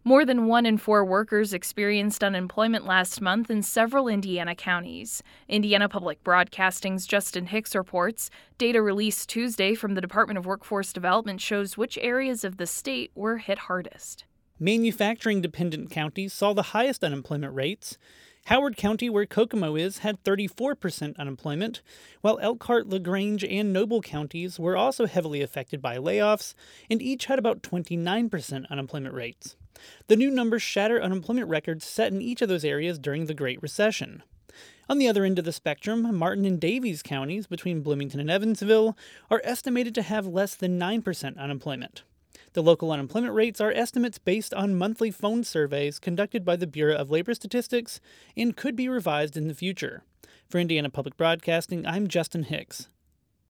More than 1 in 4 workers experienced unemployment last month in several Indiana counties. Indiana Public Broadcasting's Justin Hicks reports data released Tuesday from the Department of Workforce Development shows which areas of the state were hit hardest. Manufacturing-dependent counties saw the highest unemployment rates. Howard County, where Kokomo is, had 34% unemployment, while Elkhart, LaGrange, and Noble counties were also heavily affected by layoffs, and each had about 29% unemployment rates. The new numbers shatter unemployment records set in each of those areas during the Great Recession. On the other end of the spectrum, Martin and Davies counties, between Bloomington and Evansville, are estimated to have less than 9% unemployment. The local unemployment rates are estimates based on monthly phone surveys conducted by the Bureau of Labor Statistics and could be revised in the future. For Indiana Public Broadcasting, I'm Justin Hicks.